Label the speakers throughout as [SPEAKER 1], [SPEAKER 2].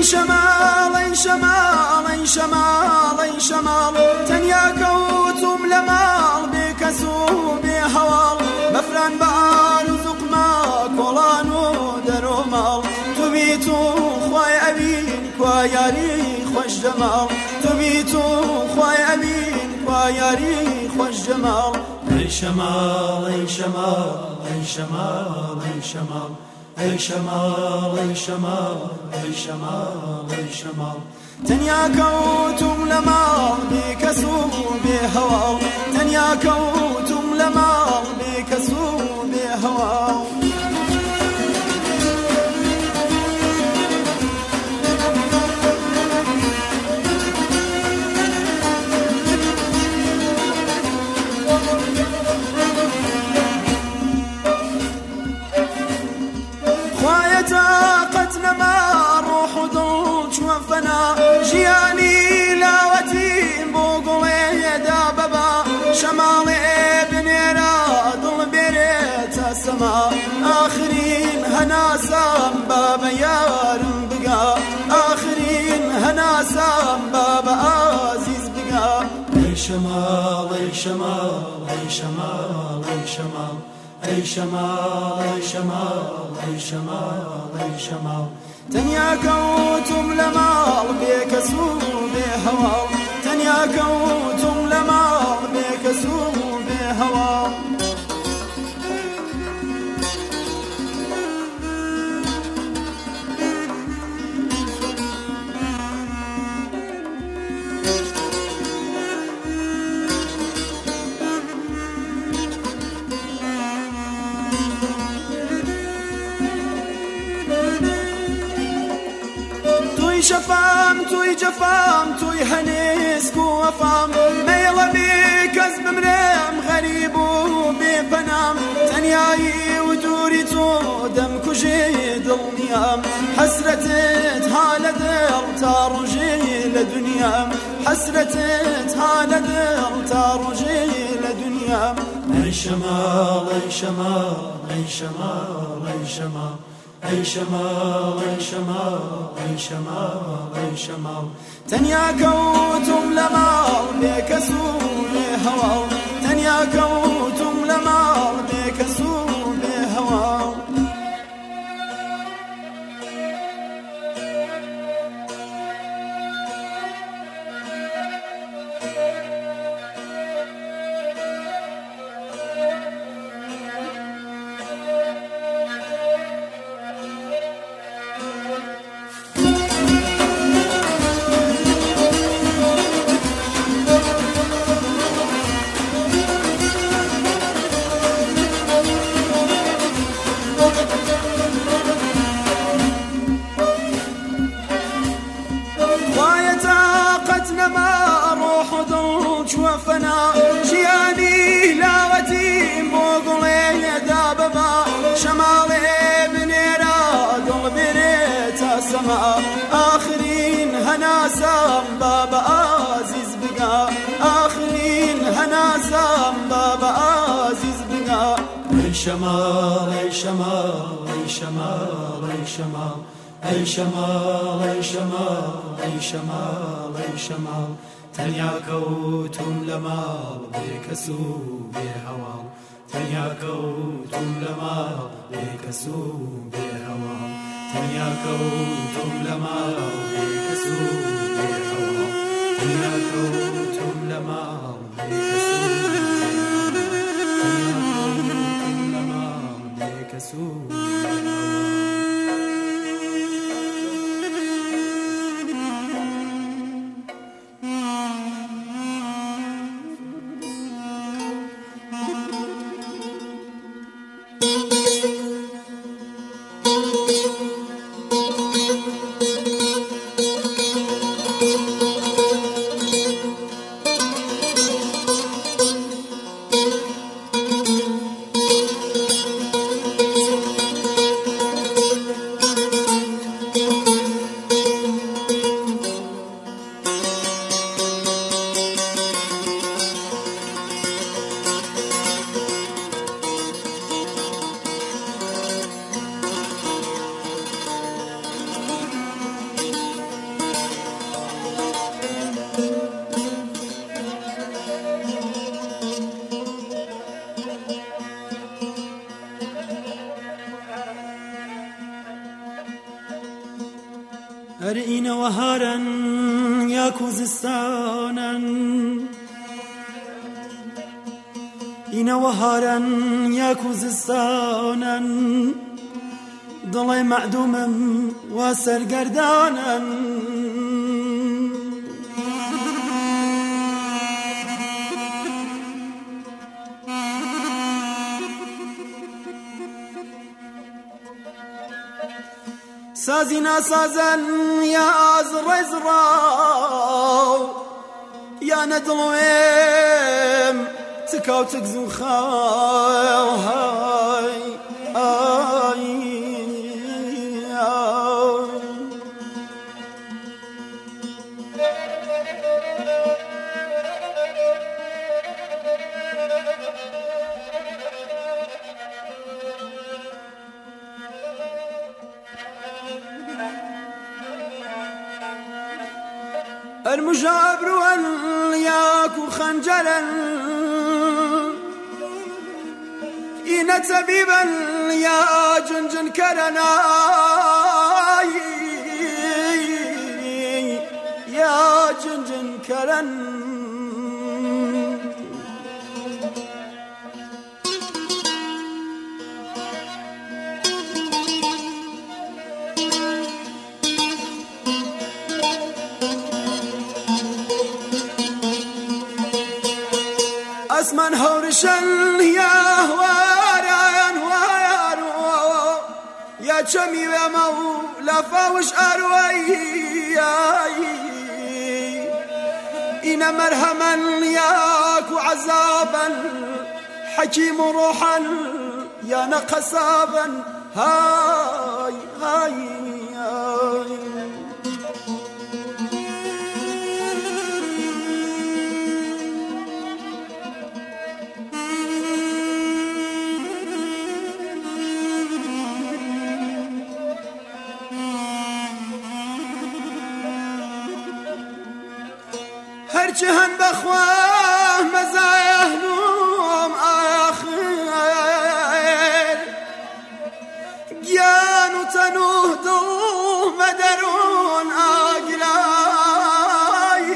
[SPEAKER 1] شمال شمال شمال شمال تنيا كوتم لمال بكسو بهوال مفران بارزق ما كولانو درومال تبيتو خواي أبين كواياري خوش جمال تبيتو خواي أبين كواياري خوش جمال أي شمال أي شمال أي شمال أي شمال أي شمال أي شمال أي شمال أي شمال تنيا كوتم لمال بكسو بهوال تنيا كوتم لمال بكسو بهوال طاقتنا ما روح ضلج وفنا جياني لاوتي بوقلي داببا شمالي بنيرا ضل بريت السما آخرين هنا سام بابا يار بقى آخرين هنا سام بابا عزيز بقى أي شمال أي شمال أي شمال أي شمال أي شمال أي شمال أي شمال أي شمال تنيا كوتم لمال بكسو بهوال تنيا كوتم لمال بكسو بهوال توي شفام توي جفام توي هنسك وفام ميلا بيك أزب مرام غريب وبفنام تنياي ودوري تو دم كجيد النيام حسرتت هالة دل تارجي لدنيا حسرتت هالة دل تارجي لدنيا أي شمال أي شمال أي شمال أي شمال أي شمال أي شمال أي شمال أي شمال تنيا كوتم لمال بكسو بهوال تنيا كوتم لمال بكسو بهوال ما روح ضلج وفنا جياني لاوتي بوقلي داببا شمالي بنيرا ضل بريت السما آخرين هنا سام بابا عزيز بقى آخرين هنا سام بابا عزيز بقى أي شمال أي شمال أي شمال أي شمال أي شمال أي شمال أي شمال أي شمال تنيا كوتم لمال بكسو بهوال تنيا كوتم لمال بكسو بهوال تنيا كوتم لمال بكسو بهوال تنيا كوتم لمال بكسو بهوال تنيا كوتم لمال بكسو بهوال هر این وهارن یا کوزستانن این وهارن یا کوزستانن دڵی معدومم و سەرگەردانن سازی ناسازن یا زڕێ زڕاو یا نەدڵێم تکاو تک زوو خاو های المجابر والياك خنجلا إن تبيبا يا جنجن كرنا يا جنجن كرن اسمن هورشن يا هواران هوار يا جمي يا مولا فاوش اروي إن مرهما ياك عذابا حكيم روحا يا نقصابا هاي هاي هرچه هن بخواه مزاهنوم آخر گیان و تنوه دو مدرون آگلای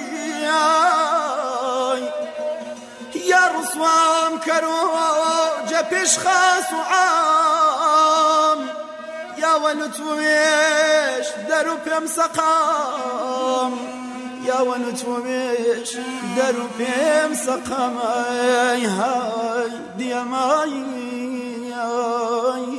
[SPEAKER 1] یا رسوام کرو جپش خاص و عام یا ونتویش درو پیم سقام يا ونتوميش درو بيم سقماي هاي دياماي